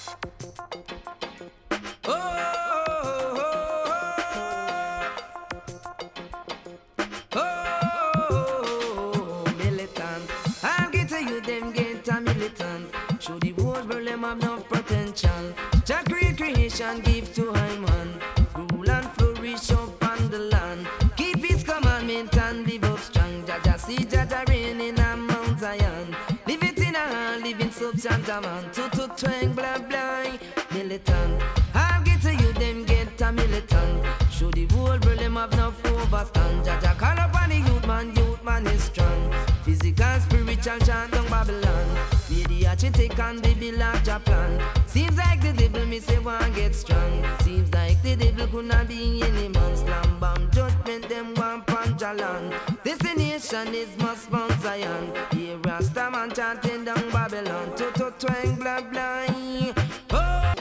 Militant. I'll get to you, them get a militant. Show the world where them have no potential. Jah creation give to high man. Rule and flourish up on the land. Keep his commandment and live up strong. Jah see Jah reign in a Mount Zion. Live it in a hand, living substance a man. To twang blah blah. Militant. I'll get to you, them get a militant. Show the world where them have no overstand. Jah call up on the youth man is strong. Physical, spiritual, chant down Babylon. Where the architect and the builder Japan. Seems like the devil me say one get strong. Seems like the devil could not be any man. Slam bam judgment them one punch along. Destination is must Mount Zion. Here Rasta man chanting down Babylon. To twang blah blah. Oh.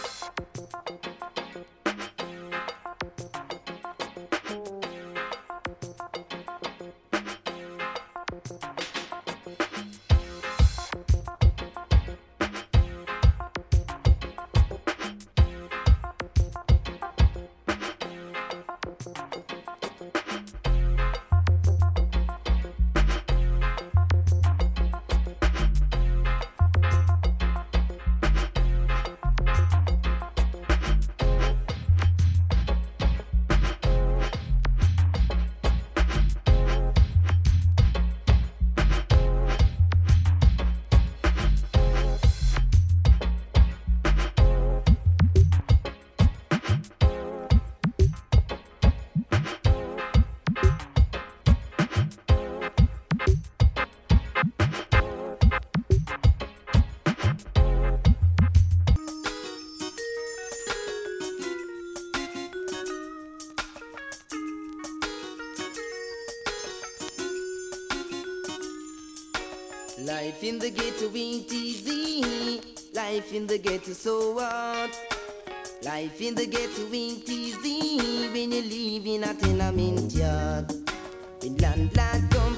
Life in the ghetto ain't easy. Life in the ghetto so what? Life in the ghetto ain't easy when you live in a tenement yard. When landlord come